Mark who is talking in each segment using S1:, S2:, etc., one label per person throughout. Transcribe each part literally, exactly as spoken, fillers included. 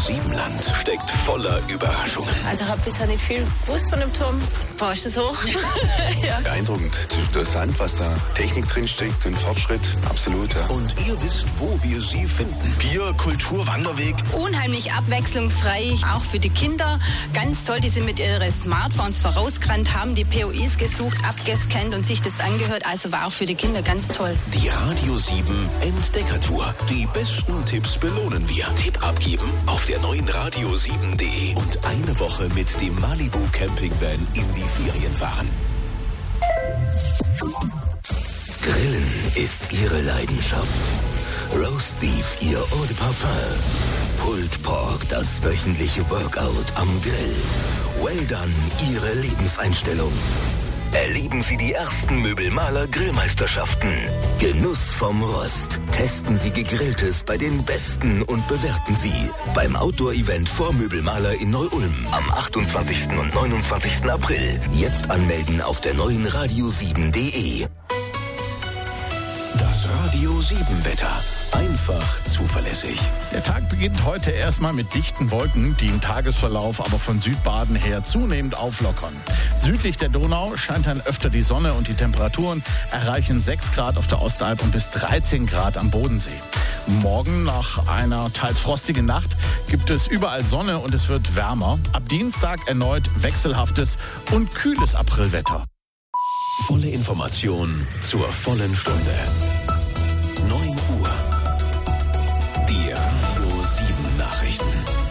S1: sieben Land steckt voller Überraschungen.
S2: Also ich habe bisher nicht viel gewusst von dem Turm. Boah, ist das hoch? Ja.
S3: Beeindruckend. Es ist interessant, was da Technik drin steckt und Fortschritt. Absolut, ja.
S1: Und ihr wisst, wo wir sie finden.
S4: Bier, Kultur, Wanderweg.
S2: Unheimlich abwechslungsreich, auch für die Kinder. Ganz toll, die sind mit ihren Smartphones vorausgerannt, haben die P O Is gesucht, abgescannt und sich das angehört. Also war auch für die Kinder ganz toll.
S1: Die Radio sieben Entdeckertour. Die besten Tipps belohnen wir. Tipp abgeben auf der neuen radio sieben punkt de und eine Woche mit dem Malibu Campingvan in die Ferien fahren. Grillen ist ihre Leidenschaft. Roast Beef ihr Eau de Parfum. Pulled Pork das wöchentliche Workout am Grill. Well Done ihre Lebenseinstellung. Erleben Sie die ersten Möbelmaler Grillmeisterschaften. Genuss vom Rost. Testen Sie Gegrilltes bei den Besten und bewerten Sie beim Outdoor-Event vor Möbelmaler in Neu-Ulm am achtundzwanzigsten und neunundzwanzigsten April. Jetzt anmelden auf der neuen radio sieben punkt de. Das Radio sieben Wetter. Einfach zuverlässig.
S5: Der Tag beginnt heute erstmal mit dichten Wolken, die im Tagesverlauf aber von Südbaden her zunehmend auflockern. Südlich der Donau scheint dann öfter die Sonne und die Temperaturen erreichen sechs Grad auf der Ostalb und bis dreizehn Grad am Bodensee. Morgen, nach einer teils frostigen Nacht, gibt es überall Sonne und es wird wärmer. Ab Dienstag erneut wechselhaftes und kühles Aprilwetter.
S1: Volle Information zur vollen Stunde. neun Uhr. Die Radio sieben Nachrichten.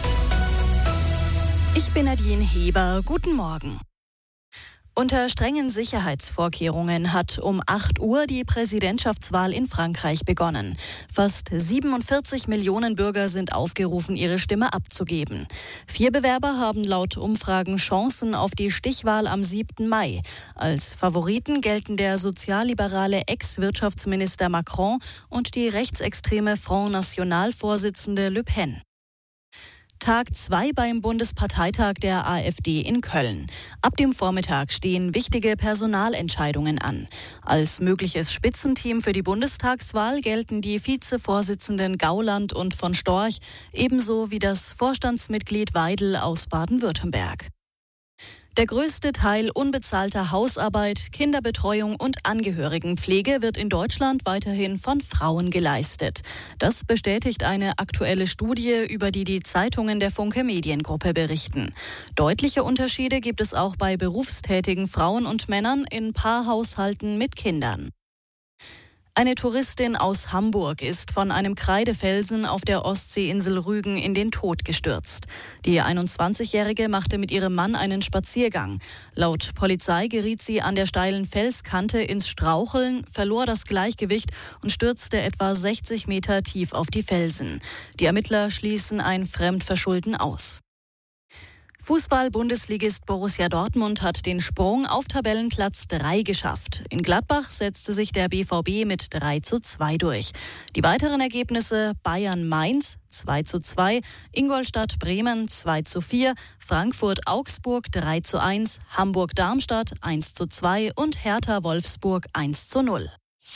S6: Ich bin Nadine Heber. Guten Morgen. Unter strengen Sicherheitsvorkehrungen hat um acht Uhr die Präsidentschaftswahl in Frankreich begonnen. Fast siebenundvierzig Millionen Bürger sind aufgerufen, ihre Stimme abzugeben. Vier Bewerber haben laut Umfragen Chancen auf die Stichwahl am siebten Mai. Als Favoriten gelten der sozialliberale Ex-Wirtschaftsminister Macron und die rechtsextreme Front National-Vorsitzende Le Pen. Tag zwei beim Bundesparteitag der AfD in Köln. Ab dem Vormittag stehen wichtige Personalentscheidungen an. Als mögliches Spitzenteam für die Bundestagswahl gelten die Vizevorsitzenden Gauland und von Storch, ebenso wie das Vorstandsmitglied Weidel aus Baden-Württemberg. Der größte Teil unbezahlter Hausarbeit, Kinderbetreuung und Angehörigenpflege wird in Deutschland weiterhin von Frauen geleistet. Das bestätigt eine aktuelle Studie, über die die Zeitungen der Funke Mediengruppe berichten. Deutliche Unterschiede gibt es auch bei berufstätigen Frauen und Männern in Paarhaushalten mit Kindern. Eine Touristin aus Hamburg ist von einem Kreidefelsen auf der Ostseeinsel Rügen in den Tod gestürzt. Die einundzwanzigjährige machte mit ihrem Mann einen Spaziergang. Laut Polizei geriet sie an der steilen Felskante ins Straucheln, verlor das Gleichgewicht und stürzte etwa sechzig Meter tief auf die Felsen. Die Ermittler schließen ein Fremdverschulden aus. Fußball-Bundesligist Borussia Dortmund hat den Sprung auf Tabellenplatz drei geschafft. In Gladbach setzte sich der B V B mit drei zu zwei durch. Die weiteren Ergebnisse: Bayern-Mainz zwei zu zwei, Ingolstadt-Bremen zwei zu vier, Frankfurt-Augsburg drei zu eins, Hamburg-Darmstadt eins zu zwei und Hertha-Wolfsburg eins zu null.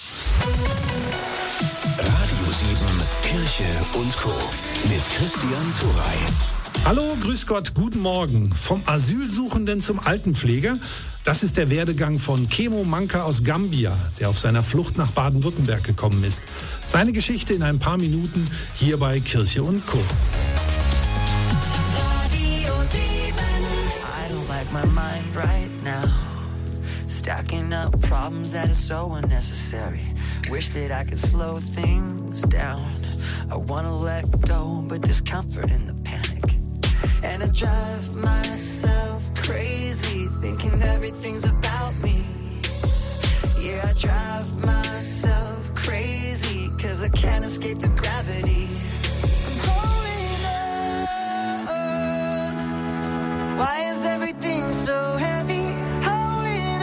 S1: Radio sieben, Kirche und Co. mit Christian Turey.
S7: Hallo, grüß Gott, guten Morgen. Vom Asylsuchenden zum Altenpfleger. Das ist der Werdegang von Kemo Manka aus Gambia, der auf seiner Flucht nach Baden-Württemberg gekommen ist. Seine Geschichte in ein paar Minuten hier bei Kirche und Co.
S8: Radio sieben. I don't like my mind right now. Stacking up problems that are so unnecessary. Wish that I could slow things down. I wanna let go, but there's comfort in the panic. And I drive myself crazy, thinking everything's about me. Yeah, I drive myself crazy, cause I can't escape the gravity. I'm holding on. Why is everything so heavy? Holding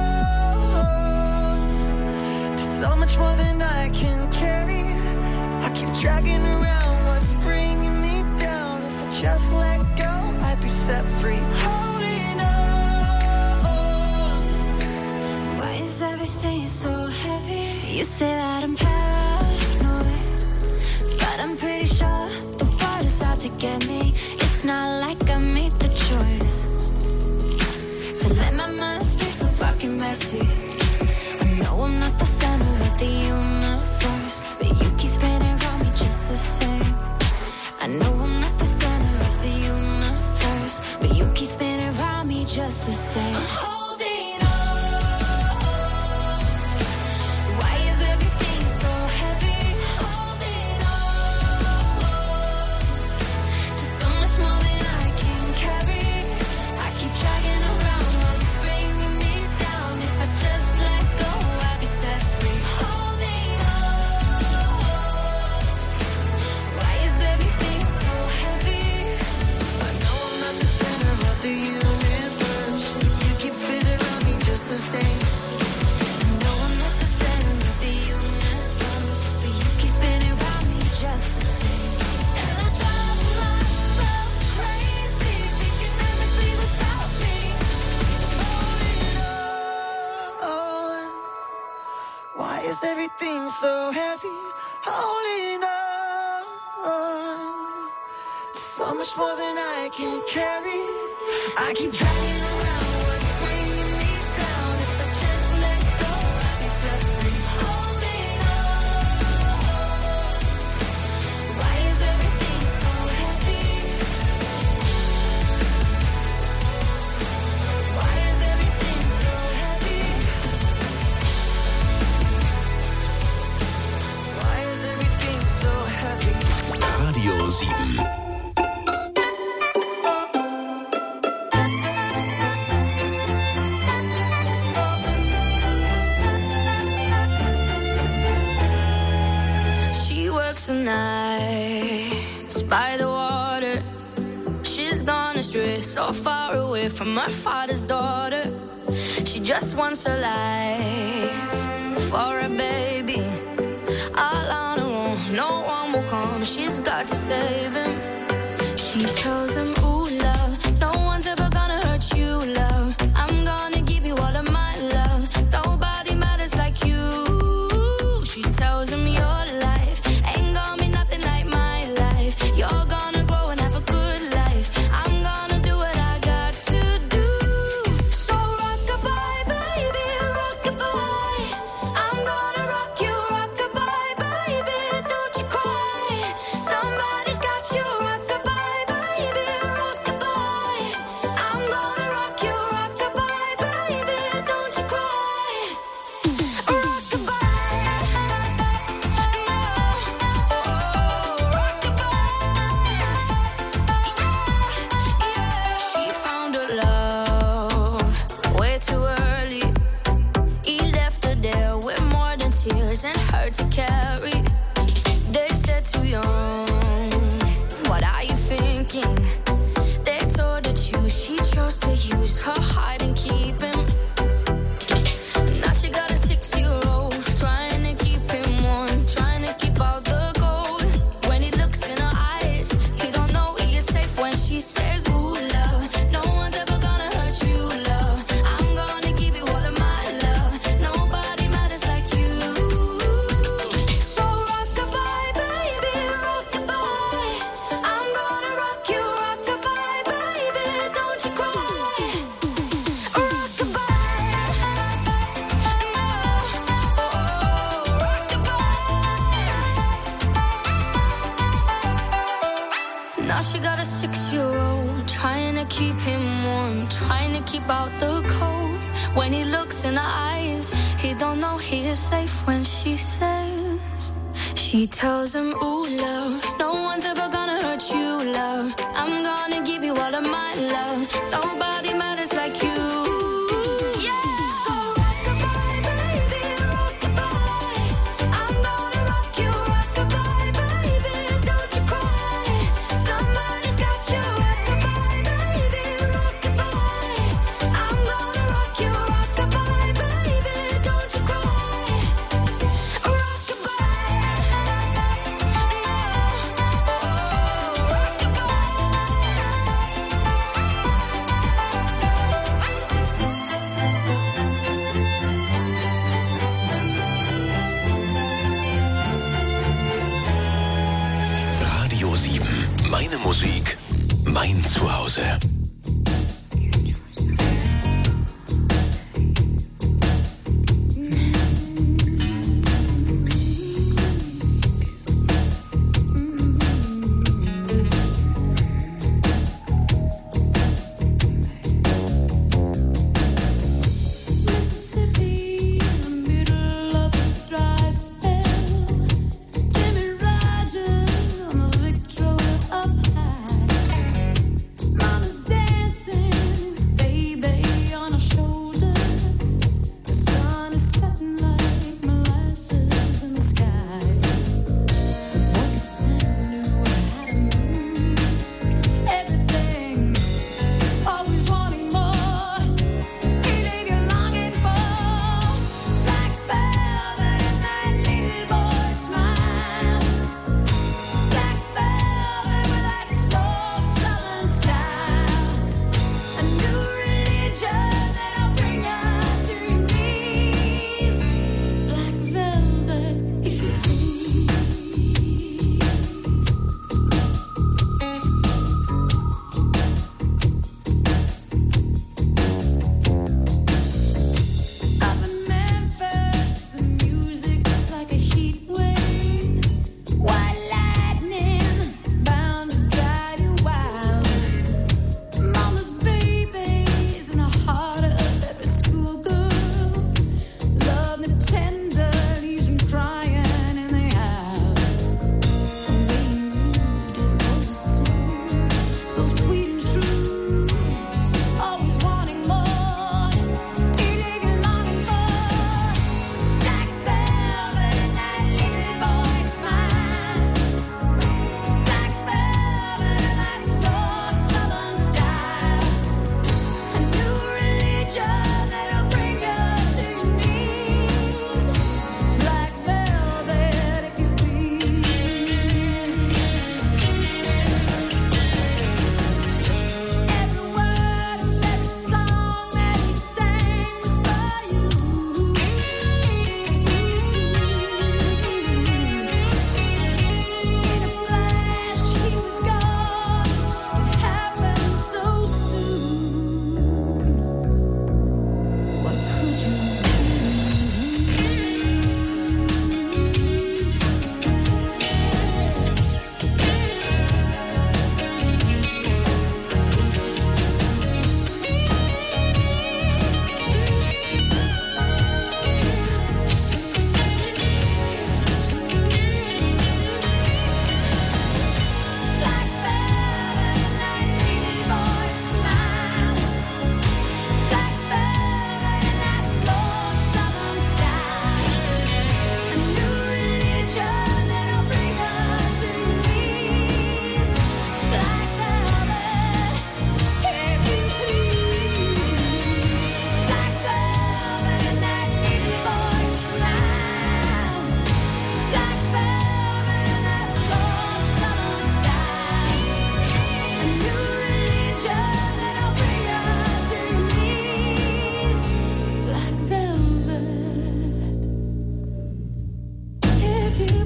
S8: on to so much more than I can carry. I keep dragging around what's bringing me down. If I just let go, I'd be set free. Holding on.
S9: Why is everything so heavy? You say that I'm paranoid, but I'm pretty sure the world is out to get me. crazy. I know I'm not the center of the universe, but you keep spinning around me just the same. I know I'm not the center of the universe, but you keep spinning around me just the same. I'm holding on. Why is everything so heavy? Holding on to so much more than I can carry. I keep dragging around what's bringing me down. If I just let go, I'll be set free. Holding on. Why is everything so heavy? I know I'm not the center of the universe. You keep spinning around me just the same. I know I'm not the center of the universe, but you keep spinning around me just the same. And I drive myself crazy, thinking everything's about me. Holding on. Why is everything so heavy? Holding on. So much more than I can carry. I keep dragging around what's bringing me down. If I just let go, I'll be set free. Holding on. Why is everything so heavy? Why is everything so heavy? Why is everything so heavy?
S1: Radio sieben.
S9: She works the nights by the water. She's gone astray, so far away from her father's daughter. She just wants a life for a baby. All on her own, no one will come. She's got to save him. She tells him, ooh, love, no one's ever gonna hurt you, love. I'm gonna give you all of my love. Nobody matters like you. She tells him your life ain't gonna be nothing like my life. You're gonna grow and have a good life. I'm gonna do what I got to do. So rock-a-bye, baby, rock-a-bye. I'm gonna rock you, rock-a-bye, baby, don't you cry. Somebody's got you, rock-a-bye, baby, rock-a-bye. I'm gonna rock you, rock-a-bye, baby, don't you cry. Rock-a-bye. She found her love way too early. He left her there with more than tears and hurt to carry. They said too young, what are you thinking? They told her to choose, she chose to use her heart and keep him. Now she got a six-year-old, trying to keep him warm, trying to keep out the cold. When he looks in her eyes, he don't know he is safe when she says, ooh, love, no one's ever gonna hurt you, love. I'm gonna give you all of my love. Nobody matters like you. So rock-a-bye, baby, rock-a-bye. I'm gonna rock you, rock-a-bye, baby, don't you cry. Now she got a six-year-old, trying to keep him warm, trying to keep out the cold. When he looks in her eyes, he don't know he is safe when she says. She tells him, ooh, love, no one's ever gonna hurt you, love. I'm gonna give you all of my love. Nobody matters like you. So rock-a-bye, baby, rock-a-bye. I'm gonna rock you, rock-a-bye, baby, don't you cry. Somebody's got you, rock-a-bye, baby, rock-a-bye. I'm gonna rock you, rock-a-bye, baby, don't you cry.
S1: Radio sieben. Meine Musik, mein Zuhause.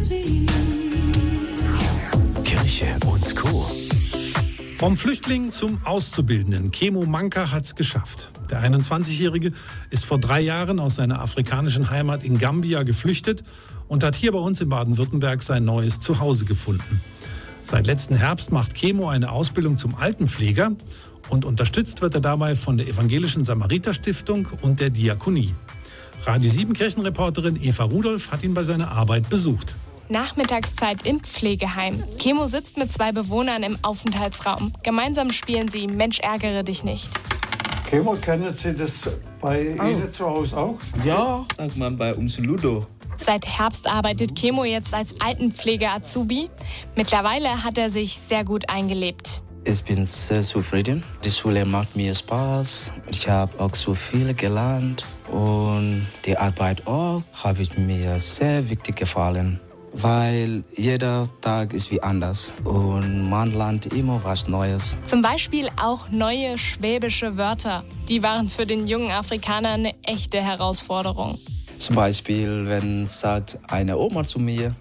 S1: Kirche und Co.
S7: Vom Flüchtling zum Auszubildenden. Kemo Manka hat's geschafft. Der einundzwanzigjährige ist vor drei Jahren aus seiner afrikanischen Heimat in Gambia geflüchtet und hat hier bei uns in Baden-Württemberg sein neues Zuhause gefunden. Seit letzten Herbst macht Kemo eine Ausbildung zum Altenpfleger und unterstützt wird er dabei von der Evangelischen Samariter-Stiftung und der Diakonie. Radio sieben Kirchenreporterin Eva Rudolph hat ihn bei seiner Arbeit besucht.
S4: Nachmittagszeit im Pflegeheim. Kemo sitzt mit zwei Bewohnern im Aufenthaltsraum. Gemeinsam spielen sie Mensch, ärgere dich nicht.
S10: Kemo, kennen Sie das bei oh. Ihnen zu Hause auch?
S11: Ja, sagt man bei uns Ludo.
S4: Seit Herbst arbeitet Kemo jetzt als Altenpfleger-Azubi. Mittlerweile hat er sich sehr gut eingelebt.
S11: Ich bin sehr zufrieden. Die Schule macht mir Spaß. Ich habe auch so viel gelernt. Und die Arbeit auch habe ich mir sehr wichtig gefallen. Weil jeder Tag ist wie anders und man lernt immer was Neues.
S4: Zum Beispiel auch neue schwäbische Wörter. Die waren für den jungen Afrikaner eine echte Herausforderung.
S11: Zum Beispiel, wenn sagt eine Oma zu mir,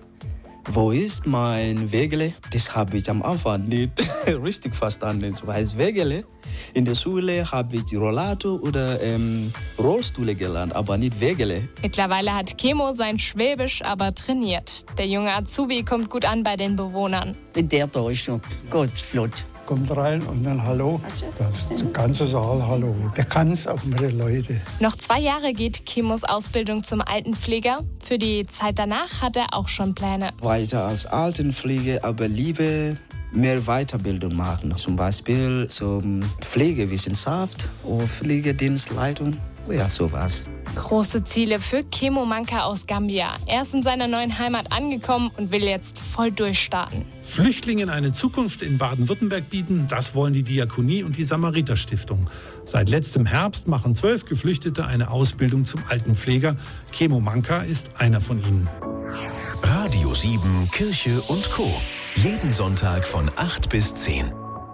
S11: wo ist mein Wägele? Das habe ich am Anfang nicht richtig verstanden. So heißt Wägele. In der Schule habe ich Rollator oder ähm, Rollstühle gelernt, aber nicht Wägele.
S4: Mittlerweile hat Kemo sein Schwäbisch aber trainiert. Der junge Azubi kommt gut an bei den Bewohnern.
S12: Der da ist schon ganz flott.
S10: Kommt rein und dann Hallo. Der ganze Saal Hallo. Der kann es auch mit den Leuten.
S4: Noch zwei Jahre geht Kemos Ausbildung zum Altenpfleger. Für die Zeit danach hat er auch schon Pläne.
S11: Weiter als Altenpflege, aber lieber mehr Weiterbildung machen. Zum Beispiel so Pflegewissenschaft oder Pflegedienstleitung. Ja, sowas.
S4: Große Ziele für Kemo Manka aus Gambia. Er ist in seiner neuen Heimat angekommen und will jetzt voll durchstarten.
S7: Flüchtlingen eine Zukunft in Baden-Württemberg bieten, das wollen die Diakonie und die Samariter-Stiftung. Seit letztem Herbst machen zwölf Geflüchtete eine Ausbildung zum Altenpfleger. Kemo Manka ist einer von ihnen.
S1: Radio sieben Kirche und Co. Jeden Sonntag von acht bis zehn.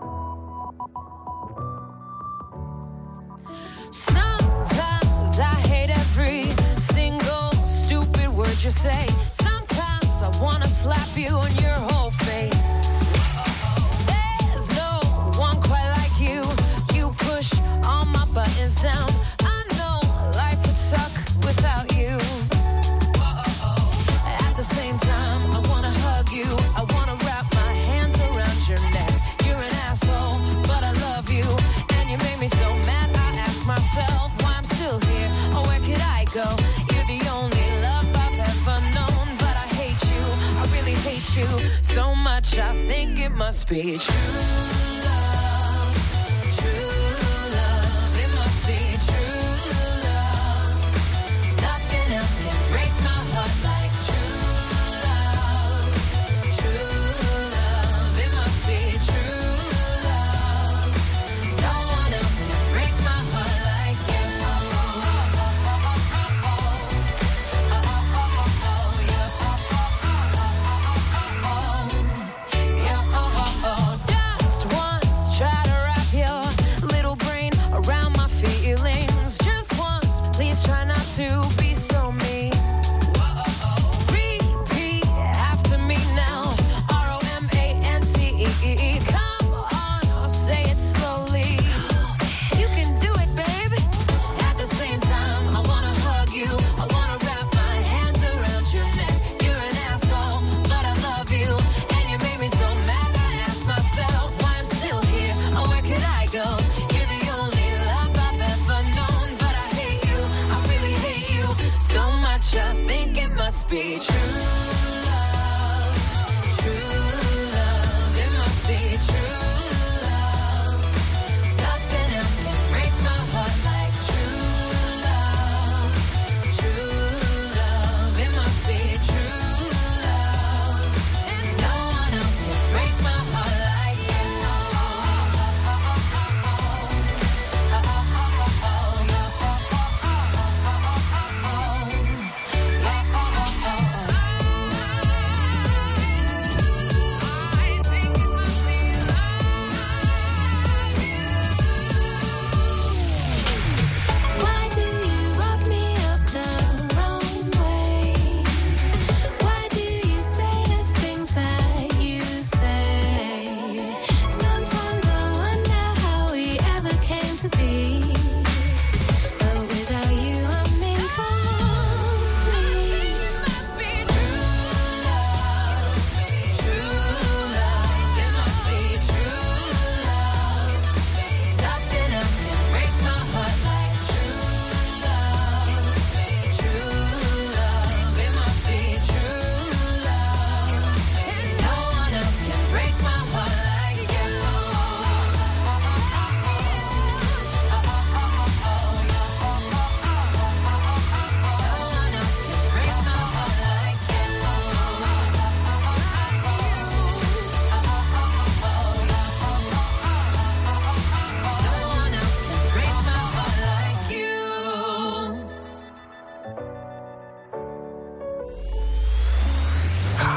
S9: Sometimes I hate every single stupid word you say. Sometimes I wanna slap you on your whole face. There's no one quite like you. You push all my buttons down. I know life would suck without you. At the same time, I wanna hug you. I wanna wrap my hands around your neck. You're an asshole, but I love you. And you make me so mad, I ask myself why I'm still here. Or where could I go? You're the only love I've ever known. But I hate you, I really hate you so much, I think it must be true love. True love, it must be true love. Nothing else can break my heart like true love. True love, it must be true love. No one else can break my heart like you. Just once, try to wrap your little brain around my feelings. Just once, please try not to be so mean. Repeat after me now. R O M A N C E. Come on, say it slowly. You can do it, baby. At the same time, I wanna hug you. I wanna wrap my hands around your neck. You're an asshole, but I love you. And you made me so mad, I ask myself why I'm still here. Or where could I go? You're the only love I've ever known. But I hate you, I really hate you so much, I think it must be true love. True love, it must be true love. Nothing else can break my heart like true love. True love, it must be true love. And no one else can break my heart like you.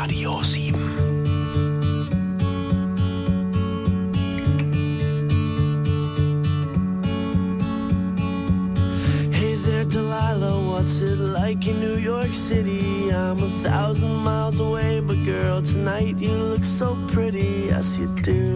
S13: Radio sieben.
S14: Delilah, what's it like in New York City? I'm a thousand miles away, but girl, tonight you look so pretty, yes you do.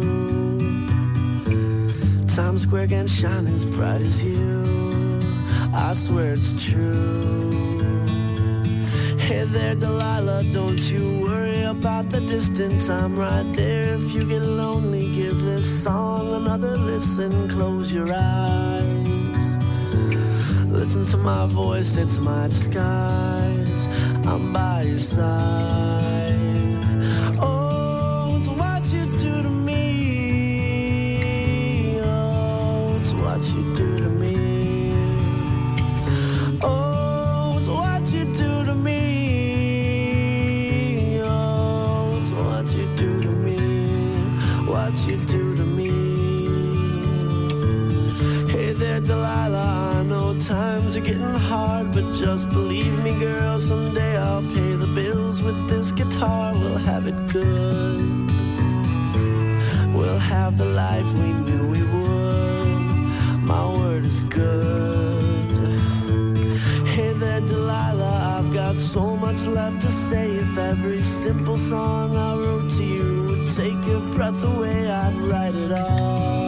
S14: Times Square can shine as bright as you, I swear it's true. Hey there, Delilah, don't you worry about the distance, I'm right there. If you get lonely, give this song another listen, close your eyes. Listen to my voice, it's my disguise. I'm by your side. Oh, it's what you do to me. Oh, it's what you do to me. Oh, it's what you do to me. Oh, it's what you do to me. What you do to me. Hey there, Delilah. Times are getting hard, but just believe me, girl, someday I'll pay the bills with this guitar. We'll have it good. We'll have the life we knew we would. My word is good. Hey there, Delilah, I've got so much left to say. If every simple song I wrote to you would take your breath away, I'd write it all.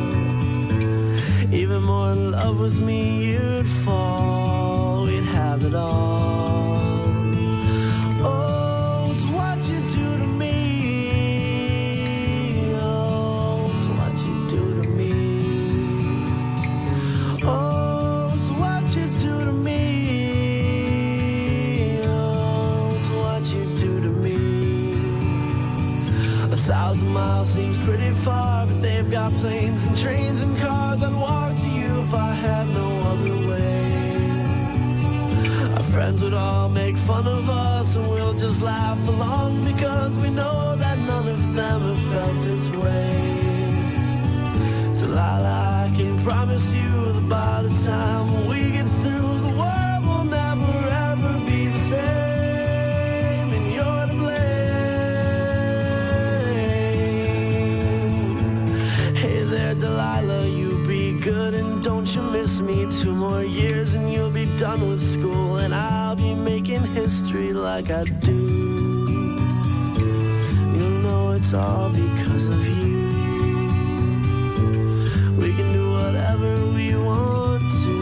S14: Even more in love with me, you'd fall. We'd have it all. Oh, it's what you do to me. Oh, it's what you do to me. Oh, it's what you do to me. Oh, it's what you do to me. A thousand miles seems pretty far, but they've got planes and trains and cars. I'd walk to you if I had no other way. Our friends would all make fun of us, and we'll just laugh along because we know that none of them have felt this way. Delilah, I can promise you that by the time we get through, the world will never ever be the same, and you're to blame. Hey there, Delilah, you be good and don't you miss me. Two more years and you'll be done with school, and I'll be making history like I do. You'll know it's all because of you. We can do whatever we want to.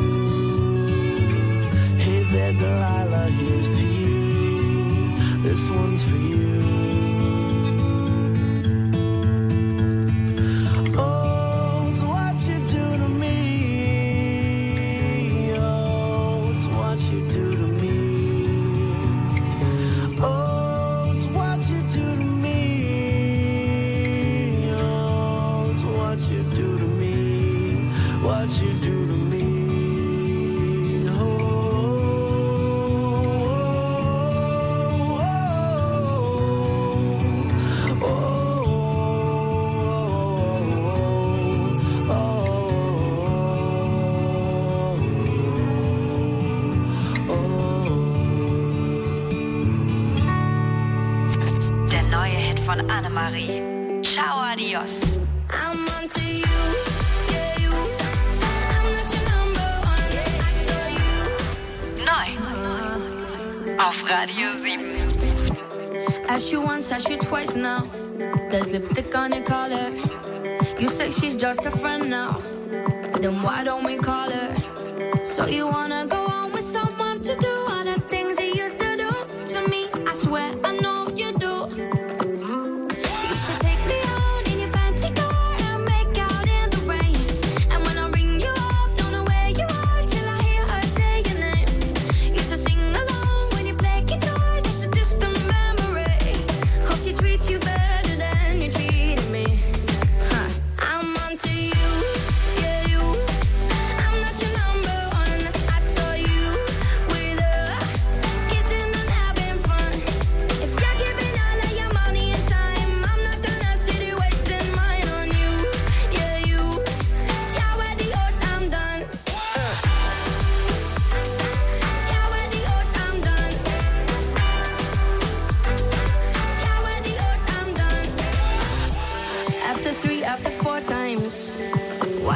S14: Hey there, Delilah, here's to you. This one's for you.
S15: Annemarie. Ciao, adios.
S9: I'm onto you, yeah, you. I'm not your number one, I saw you.
S15: Neu. Auf Radio sieben.
S9: Asked you once, asked you twice now. There's lipstick on your collar. You say she's just a friend now. Then why don't we call her? So you wanna go on with someone to do all the things you used to do to me? I swear I know you do. I'm onto you, yeah, you. I'm not your number one. I saw you.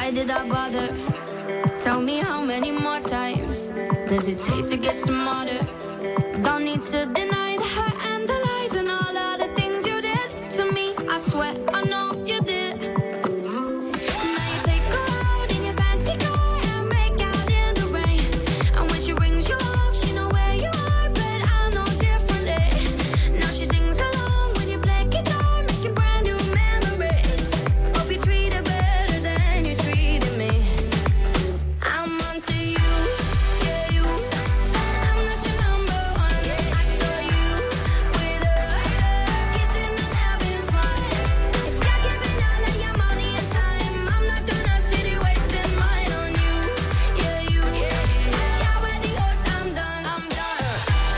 S9: Why did I bother? Tell me how many more times does it take to get smarter? Don't need to deny the hurt and the lies and all of the things you did to me. I swear I know you did. Now you take her out in your fancy car and make out in the rain. And when she rings you up, she know where you are, but I know differently. Now she sings along when you play guitar, making brand new memories. Hope you treat her better than you treated me. I'm onto you, yeah you. I'm not your number one. I saw you with her, kissing and having fun. If you're giving all of your money and time, I'm not gonna sit here wasting mine on you, yeah you. Ciao adios, I'm done, I'm done.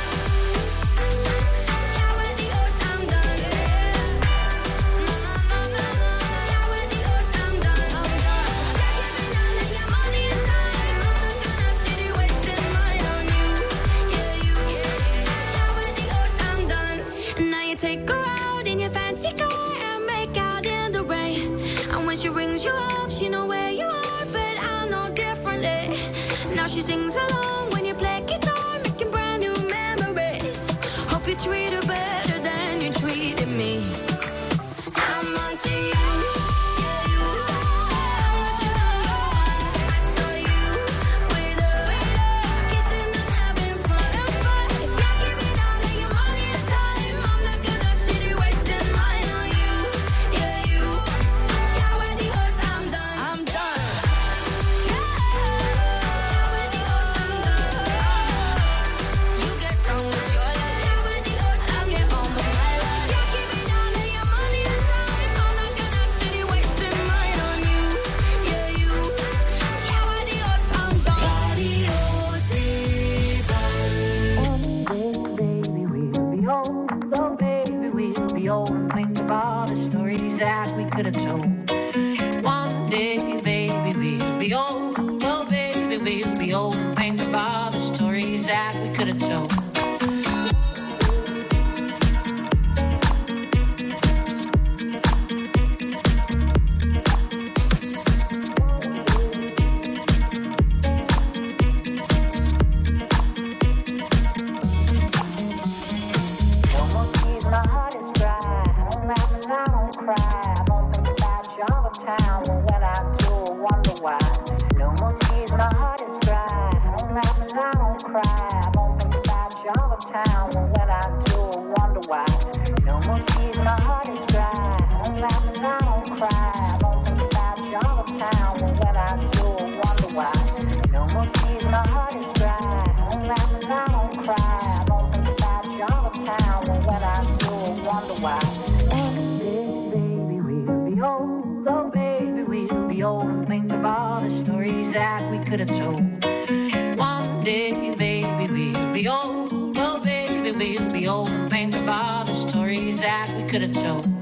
S9: Ciao adios, I'm done. No, no, no, no, no. Ciao adios, I'm done, I'm done. If you're giving all of your money and time, I'm not gonna sit here wasting mine on you, yeah you. Ciao adios, I'm done. And now you take her out in your fancy car and make out in the rain. And when she rings you up, she know where you are, but I know differently. Now she sings along when you play guitar, making brand new memories. Hope you treat her better than you treated me. I'm onto you, yeah you. I'm not your number one. I saw you with her, kissing and having fun. If you're giving all of your money and time, I'm not gonna sit here wasting mine on you, yeah you. Ciao adios, I'm done, I'm done. Ciao adios, I'm done. You get on with your life. Ciao adios, I'll get on with my life. If you're giving all of your money and time, I'm not gonna sit here wasting mine on you, yeah you. Ciao adios, I'm done.
S13: Oh, baby, we'll be old and think of all the stories that we could have told. One day, baby, we'll be old. Oh, baby, we'll be old and think of all the stories that we could have told. No more tears, my heart is dry. I don't laugh and I don't cry. I don't think about you all the time. And when I do, I wonder why. No more tears, my heart is dry. I don't laugh and I don't cry. I don't think about you all the time. And when I do, I wonder why. No more tears, my heart is dry. I don't laugh and I don't cry. I don't think about you all the time. And when I do, I wonder why. No more tears, my heart is dry. I don't laugh and I don't cry. I don't think about you all the time. And when I do, I wonder why. One day, baby, we'll be old. Oh, baby, we'll be old and think of all the stories that we could have told. One day, baby, we'll be old. Oh, baby, we'll be old and think of all the stories that we could have told.